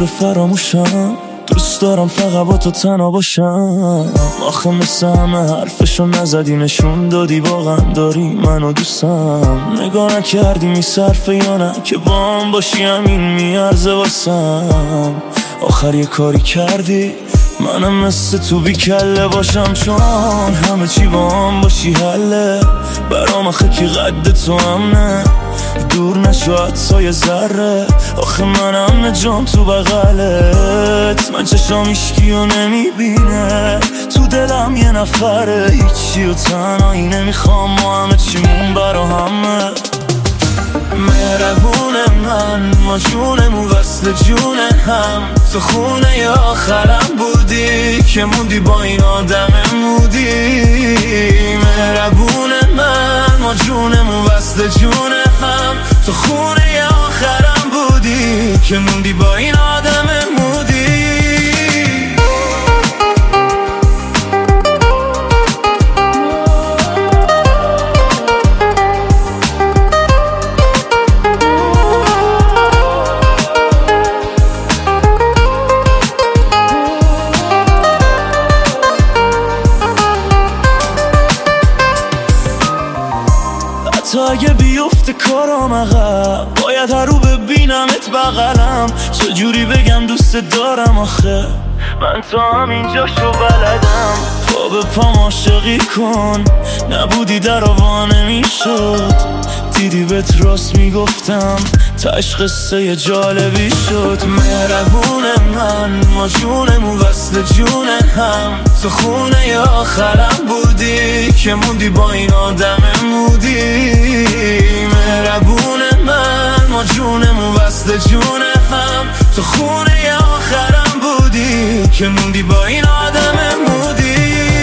مجبور فراموشم، دوست دارم فقط با تو تنها باشم. آخه مثل همه حرفشو نزدی، نشون دادی واقعا داری منو دوستم. نگاه نکردی میصرفه یا نه که با هم باشی همین میارزه واسم. آخر یه کاری کردی منم مثل تو بی کله باشم، چون همه چی با هم باشی حله برام. آخه کی قد تو هم نه، دور نشو حتی یه ذره. آخه منم جام تو بغلت، من چشام هیچکی رو نمیبینه، تو دلم یه نفره، هیچی و تنهایی نمیخوام، ما همه چیمون برا همه. مهربون ما جونمون وصل جون هم، تو خونه ی آخرم بودی که موندی با این آدم مودی. مهربون ما جونمون وصل جون هم، تو خونه ی آخرم بودی که موندی با این آدم مودی. تا اگه بیفته کارام عقب، باید هر رو ببینمت بغلم. چجوری بگم دوست دارم آخه من تا همینجاشو بلدم. پا به پام عاشقی کن، نبودی در آوا نمیشد. دیدی بهت راست میگفتم، تاش قصه جالبی شد. مهربون ما جونمون وصل جون هم، تو خونه ی آخرم بودی که موندی با این آدم مودی. مهربون ما جونمون وصل جون هم، تو خونه ی آخرم بودی که موندی با این آدم مودی.